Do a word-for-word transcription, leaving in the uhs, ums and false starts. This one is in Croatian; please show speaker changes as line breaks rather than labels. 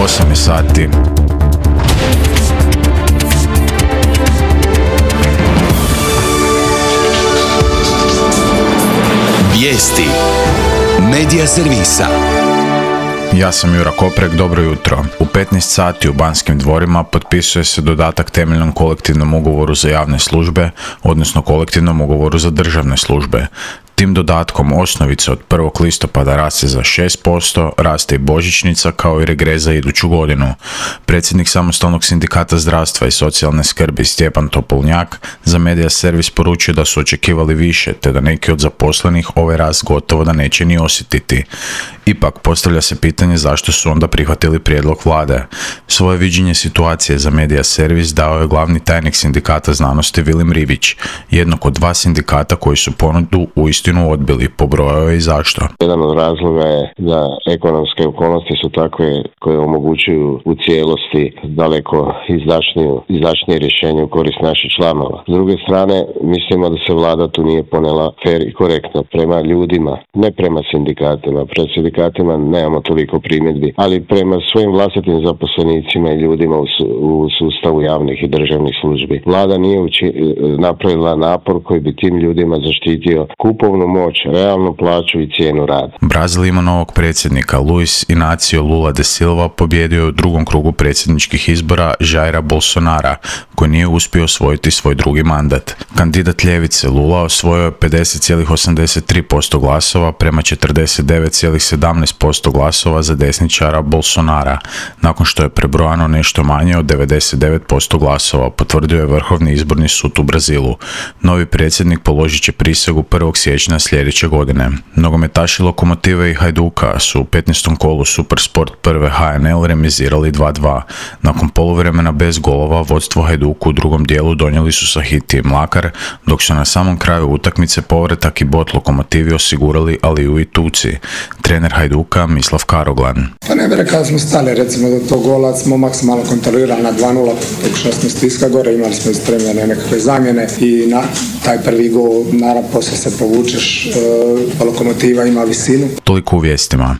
osam je sati.
Vijesti Medija servisa.
Ja sam Jura Koprek, dobro jutro. U petnaest sati u Banskim dvorima potpisuje se dodatak temeljnom kolektivnom ugovoru za javne službe, odnosno kolektivnom ugovoru za državne službe. Tim dodatkom osnovica od prvog listopada raste za šest posto, raste i božićnica kao i regres za iduću godinu. Predsjednik Samostalnog sindikata zdravstva i socijalne skrbi Stjepan Topolnjak za Medija servis poručio da su očekivali više, te da neki od zaposlenih ovaj rast gotovo da neće ni osjetiti. Ipak postavlja se pitanje zašto su onda prihvatili prijedlog vlade. Svoje viđenje situacije za Medija servis dao je glavni tajnik sindikata znanosti Vilim Rivić, jednog od dva sindikata koji su ponudu uistinu odbili. Pobrojao je i zašto.
Jedan od razloga je da ekonomske okolnosti su takve koje omogućuju u cijelosti daleko izdašniju, izdašnije rješenje u korist naših članova. S druge strane, mislimo da se vlada tu nije ponela fer i korektno prema ljudima, ne prema sindikatima. Prema sindikatima nemamo toliko primjedbi, ali prema svojim vlastitim zaposlenicima i ljudima u, su, u sustavu javnih i državnih službi. Vlada nije uči, napravila napor koji bi tim ljudima zaštitio kupovnu moć, realnu plaću i cijenu rada.
Brazil ima novog predsjednika. Luis Inácio Lula da Silva pobjedio je u drugom krugu predsjedničkih izbora Jaira Bolsonara, koji nije uspio osvojiti svoj drugi mandat. Kandidat ljevice Lula osvojio je pedeset zarez osamdeset tri posto glasova prema četrdeset devet zarez sedamnaest posto glasova za desničara Bolsonara, nakon što je prebrojano nešto manje od devedeset devet posto glasova, potvrdio je Vrhovni izborni sud u Brazilu. Novi predsjednik položit će prisegu prvog siječnja sljedeće godine. Nogometaši Lokomotive i Hajduka su u petnaestom kolu Supersport prve H N L remizirali dva dva. Nakon poluvremena bez golova vodstvo Hajduku u drugom dijelu donijeli su Sahiti i Mlakar, dok su na samom kraju utakmice povratak i bod Lokomotivi osigurali Aliju i Tuci. Trener Hajduka Mislav Karoglan.
Pa ne bi rekao da smo stali, recimo do tog gola smo maksimalno kontrolirali na dva nula, pokušali smo stiska gore, imali smo istremljene nekakve zamjene i na taj prvi gol, naravno poslije se povučeš, e, Lokomotiva ima visinu.
Toliko u vijestima.